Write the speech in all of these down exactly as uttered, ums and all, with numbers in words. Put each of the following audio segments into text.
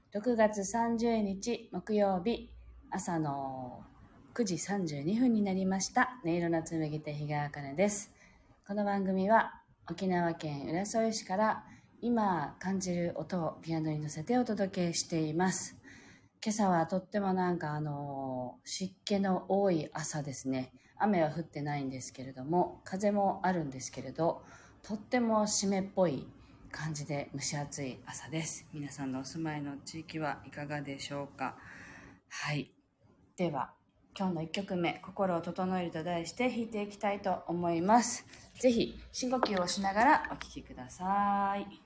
ろくがつさんじゅうにち木曜日、朝のくじさんじゅうにふんになりました。音色の紡手日川茜です。この番組は沖縄県浦添市から今感じる音をピアノに乗せてお届けしています。今朝はとってもなんかあの湿気の多い朝ですね。雨は降ってないんですけれども、風もあるんですけれど、とっても湿っぽい感じで蒸し暑い朝です。皆さんのお住まいの地域はいかがでしょうか。はい。では、今日のいっきょくめ、心を整えると題して弾いていきたいと思います。ぜひ深呼吸をしながらお聴きください。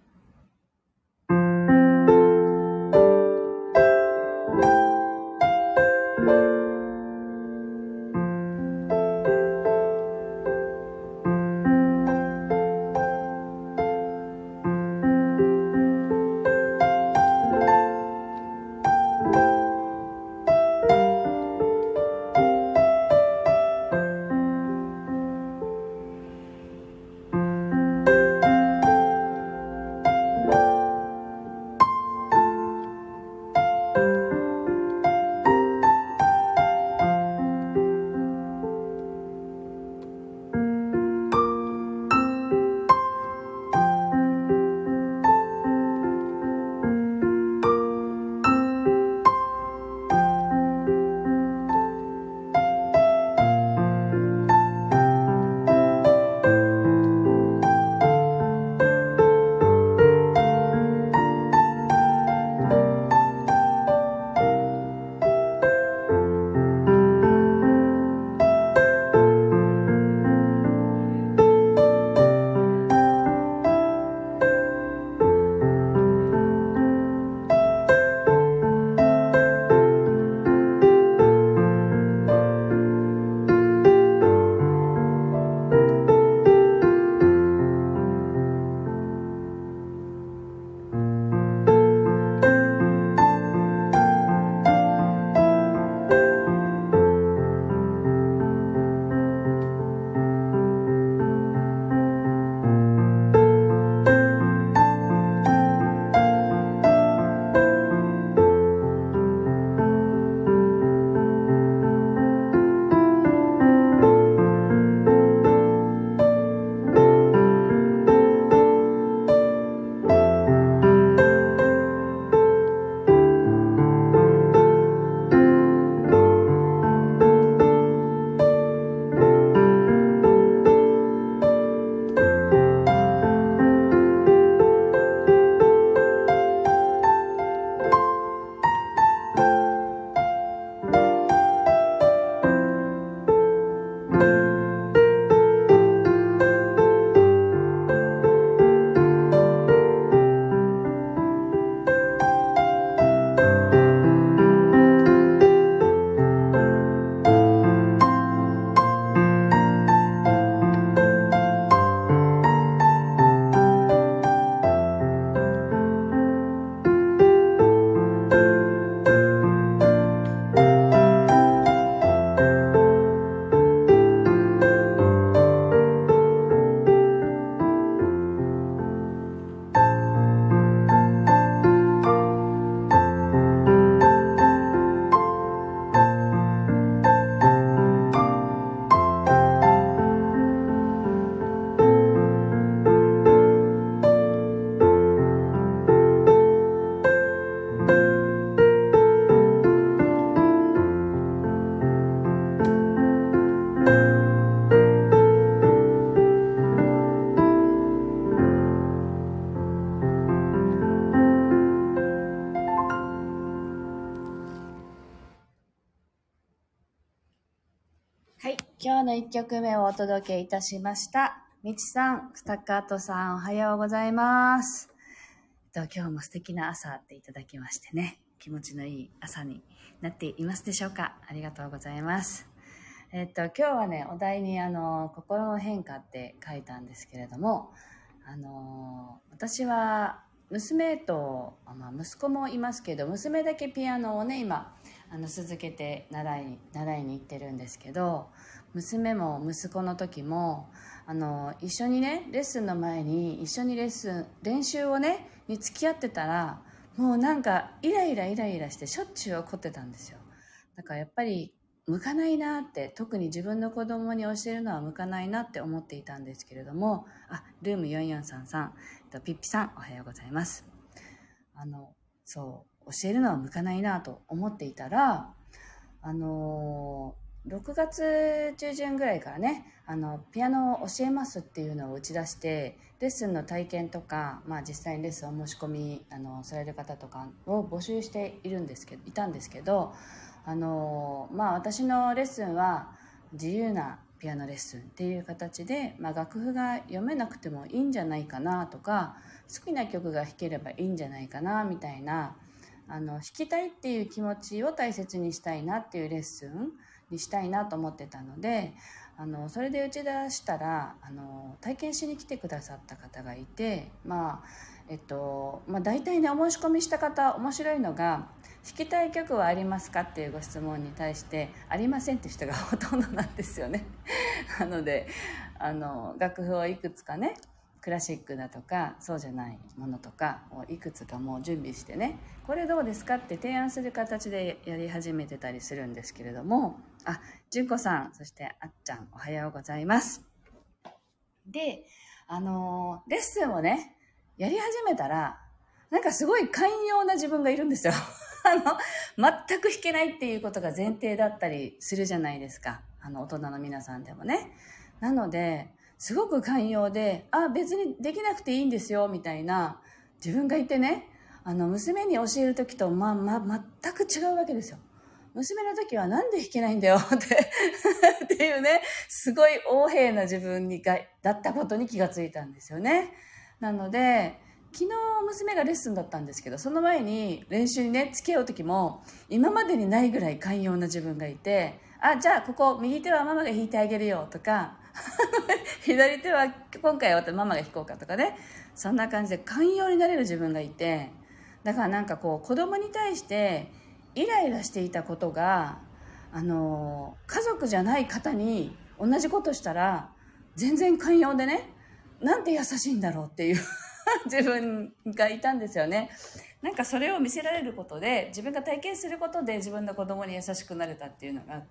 はい、今日のいっきょくめをお届けいたしました。みちさん、スタッカートさん、おはようございます。えっと、今日も素敵な朝っていただきましてね、気持ちのいい朝になっていますでしょうか。ありがとうございます。えっと、今日はね、お題にあの、心の変化って書いたんですけれども、あの、私は娘と、まあ、息子もいますけど、娘だけピアノをね、今、あの続けて習いに習いに行ってるんですけど、娘も息子の時もあの一緒にねレッスンの前に一緒にレッスン練習をねに付き合ってたら、 もうなんかイライライライラしてしょっちゅう怒ってたんですよ。だからやっぱり向かないなって、特に自分の子供に教えるのは向かないなって思っていたんですけれども、あ、ルームよんよんさんさん、ピッピさんおはようございます。あのそう教えるのは向かないなと思っていたら、あのろくがつ中旬ぐらいからね、あのピアノを教えますっていうのを打ち出して、レッスンの体験とか、まあ、実際にレッスンを申し込みあのされる方とかを募集しているんですけどいたんですけど、あの、まあ、私のレッスンは自由なピアノレッスンっていう形で、まあ、楽譜が読めなくてもいいんじゃないかなとか、好きな曲が弾ければいいんじゃないかなみたいな、あの弾きたいっていう気持ちを大切にしたいなっていうレッスンにしたいなと思ってたので、あのそれで打ち出したら、あの体験しに来てくださった方がいて、まあえっとまあ、大体ね、お申し込みした方、面白いのが、弾きたい曲はありますかっていうご質問に対して、ありませんっていう人がほとんどなんですよね。なので、あの楽譜をいくつかね、クラシックだとかそうじゃないものとかをいくつかもう準備してね、これどうですかって提案する形でやり始めてたりするんですけれども、あ、純子さん、そしてあっちゃん、おはようございます。で、あのレッスンをねやり始めたら、なんかすごい寛容な自分がいるんですよ。あの全く弾けないっていうことが前提だったりするじゃないですか、あの大人の皆さんでもね。なのですごく寛容で、あ、別にできなくていいんですよみたいな自分がいてね、あの娘に教える時と、まあまあ、全く違うわけですよ。娘の時はなんで弾けないんだよってっていうね、すごい横柄な自分にがだったことに気がついたんですよね。なので昨日娘がレッスンだったんですけど、その前に練習にね付き合う時も今までにないぐらい寛容な自分がいて、あ、じゃあここ右手はママが弾いてあげるよとか左手は今回はママが弾こうかとかね、そんな感じで寛容になれる自分がいて、だからなんかこう子供に対してイライラしていたことが、あの家族じゃない方に同じことしたら全然寛容でね、なんて優しいんだろうっていう自分がいたんですよね。なんかそれを見せられることで、自分が体験することで自分の子供に優しくなれたっていうのがあって、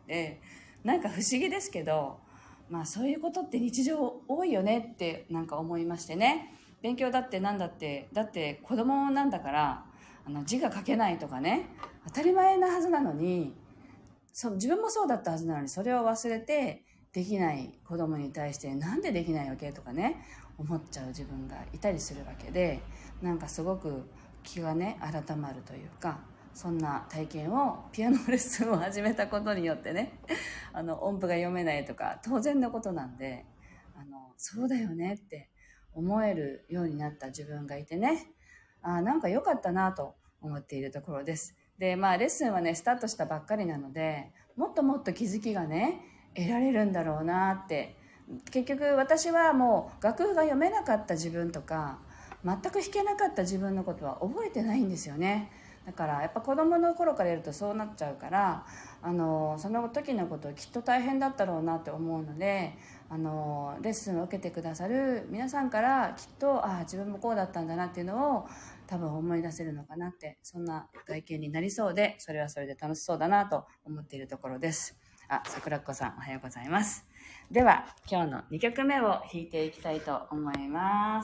なんか不思議ですけど、まあそういうことって日常多いよねってなんか思いましてね。勉強だってなんだって、だって子供なんだから、あの字が書けないとかね、当たり前なはずなのに、そう自分もそうだったはずなのに、それを忘れてできない子供に対して、なんでできないわけとかね思っちゃう自分がいたりするわけで、なんかすごく気がね改まるというか、そんな体験を、ピアノレッスンを始めたことによってね、あの音符が読めないとか当然のことなんで、あのそうだよねって思えるようになった自分がいてね、あ、なんか良かったなと思っているところです。で、まあレッスンはねスタートしたばっかりなので、もっともっと気づきがね得られるんだろうなって。結局私はもう楽譜が読めなかった自分とか、全く弾けなかった自分のことは覚えてないんですよね。だからやっぱ子供の頃からやるとそうなっちゃうから、あのその時のこときっと大変だったろうなって思うので、あのレッスンを受けてくださる皆さんからきっと、ああ自分もこうだったんだなっていうのを多分思い出せるのかなって、そんな体験になりそうで、それはそれで楽しそうだなと思っているところです。あ、桜子さんおはようございます。では今日のにきょくめを弾いていきたいと思います。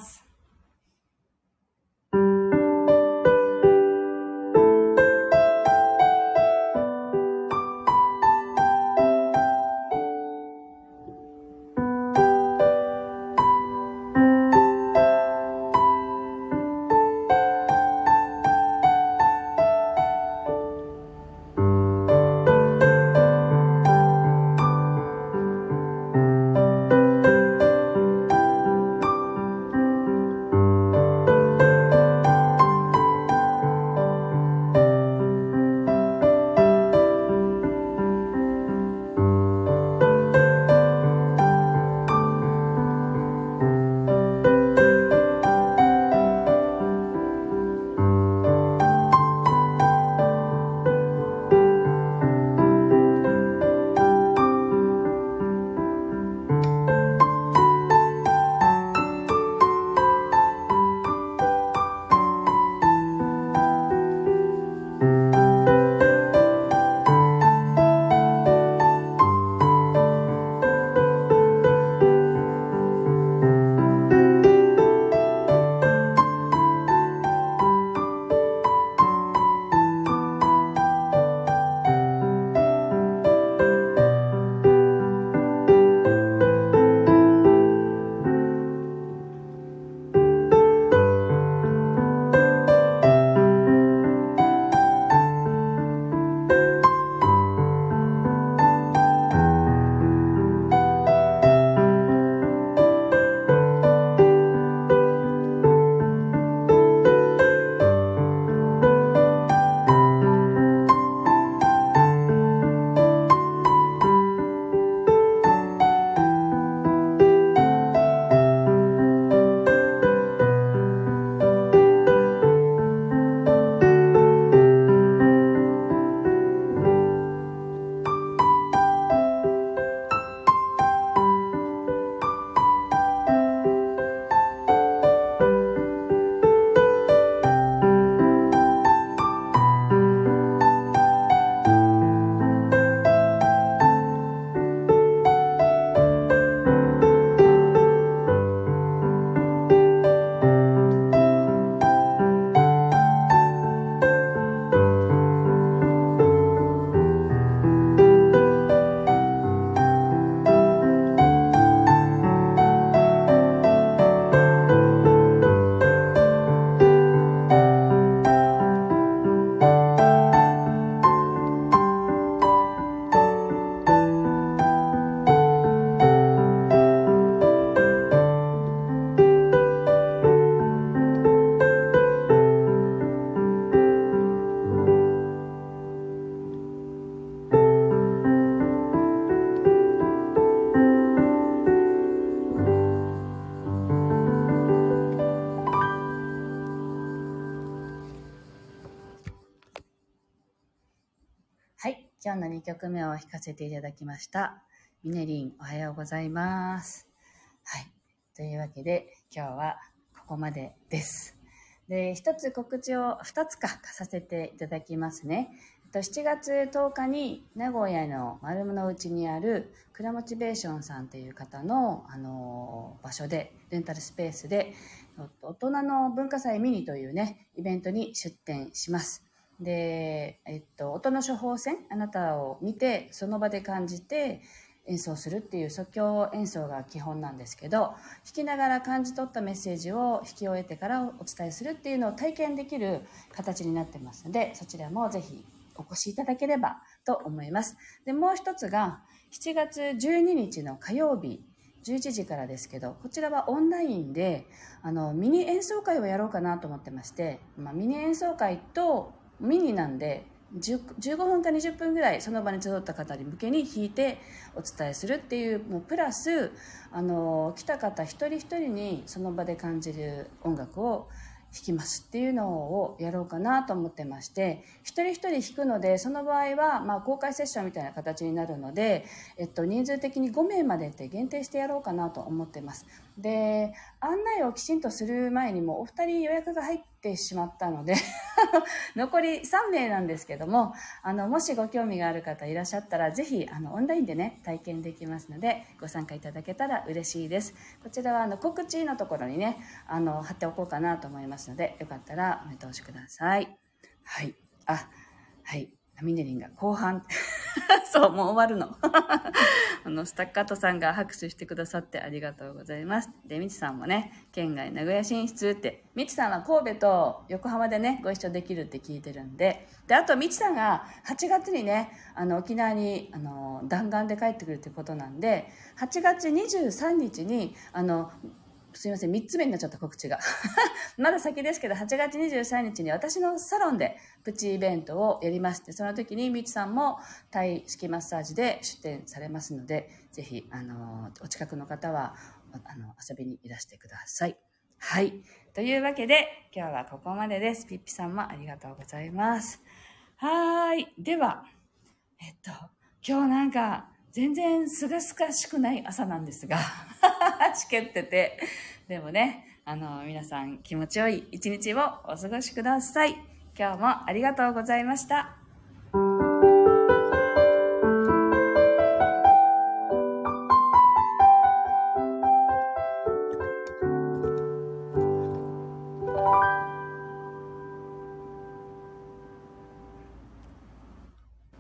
今日のにきょくめを弾かせていただきました。みねりん、おはようございます。はい。というわけで、今日はここまでです。で、一つ告知を二つかさせていただきますね。しちがつとおかに名古屋の丸の内にあるクラモチベーションさんという方の、あの場所で、レンタルスペースで大人の文化祭ミニというね、イベントに出展します。で、えっと、音の処方箋、あなたを見てその場で感じて演奏するっていう即興演奏が基本なんですけど、弾きながら感じ取ったメッセージを弾き終えてからお伝えするっていうのを体験できる形になってますので、そちらもぜひお越しいただければと思います。で、もう一つがしちがつじゅうににちの火曜日じゅういちじからですけど、こちらはオンラインであのミニ演奏会をやろうかなと思ってまして、まあ、ミニ演奏会とミニなんでじゅうごふんかにじゅっぷんぐらいその場に集った方に向けに弾いてお伝えするっていう、もうプラスあの来た方一人一人にその場で感じる音楽を弾きますっていうのをやろうかなと思ってまして、一人一人弾くので、その場合はまあ公開セッションみたいな形になるので、えっと、人数的にごめいまでって限定してやろうかなと思ってます。で、案内をきちんとする前にもお二人予約が入ってしまったので残りさんめいなんですけども、あのもしご興味がある方いらっしゃったら、ぜひあのオンラインでね体験できますので、ご参加いただけたら嬉しいです。こちらはあの告知のところにね、あの貼っておこうかなと思いますので、よかったらお見通しください。はい。あ、はい。ミネリンが後半そう、もう終わるのあのスタッカートさんが拍手してくださってありがとうございます。で、みちさんもね、県外名古屋進出って、みちさんは神戸と横浜でねご一緒できるって聞いてるんで、で、あとみちさんがはちがつにね、あの沖縄にあの弾丸で帰ってくるってことなんで、はちがつにじゅうさんにちにあのすいません、みっつめになっちゃった告知がまだ先ですけど、はちがつにじゅうさんにちに私のサロンでプチイベントをやりまして、その時にみちさんもタイ式マッサージで出展されますので、ぜひあのお近くの方はあの遊びにいらしてください。はい、というわけで今日はここまでです。ピッピさんもありがとうございます。はい、ではえっと今日なんか全然すがすがしくない朝なんですがしけってて、でもね、あの皆さん気持ちよい一日をお過ごしください。今日もありがとうございました。